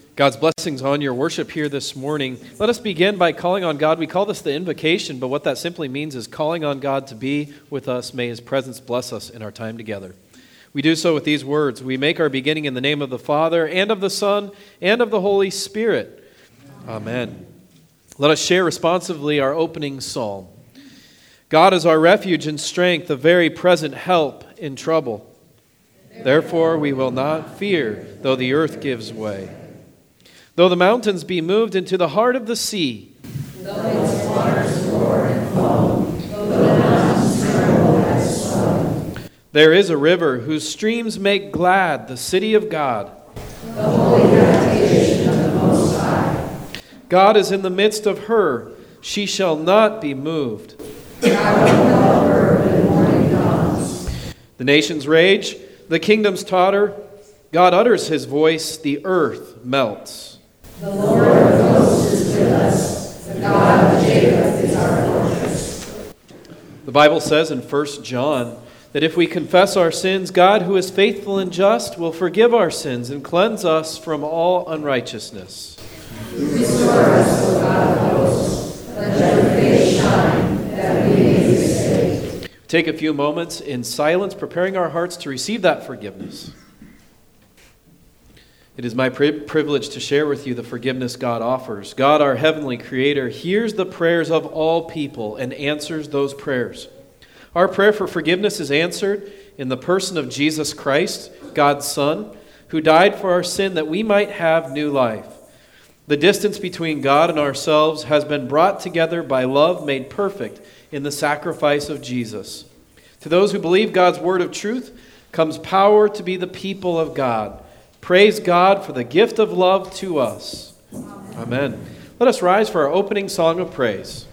God's blessings on your worship here this morning. Let us begin by calling on God. We call this the invocation, but what that simply means is calling on God to be with us. May His presence bless us in our time together. We do so with these words. We make our beginning in the name of the Father, and of the Son, and of the Holy Spirit. Amen. Let us share responsively our opening psalm. God is our refuge and strength, a very present help in trouble. Therefore we will not fear, though the earth gives way. Though the mountains be moved into the heart of the sea. Though its waters roar and foam. Though the mountains tremble at its swelling. There is a river whose streams make glad the city of God. The holy habitation of the Most High. God is in the midst of her. She shall not be moved. God will help her when morning dawns. The nations rage, the kingdoms totter. God utters His voice, the earth melts. The Lord of hosts is with us. The God of Jacob is our fortress. The Bible says in 1 John that if we confess our sins, God, who is faithful and just, will forgive our sins and cleanse us from all unrighteousness. Restore us, O God of hosts. Let your face shine, that we may be saved. Take a few moments in silence, preparing our hearts to receive that forgiveness. It is my privilege to share with you the forgiveness God offers. God, our heavenly Creator, hears the prayers of all people and answers those prayers. Our prayer for forgiveness is answered in the person of Jesus Christ, God's Son, who died for our sin that we might have new life. The distance between God and ourselves has been brought together by love made perfect in the sacrifice of Jesus. To those who believe God's word of truth comes power to be the people of God. Praise God for the gift of love to us. Amen. Let us rise for our opening song of praise.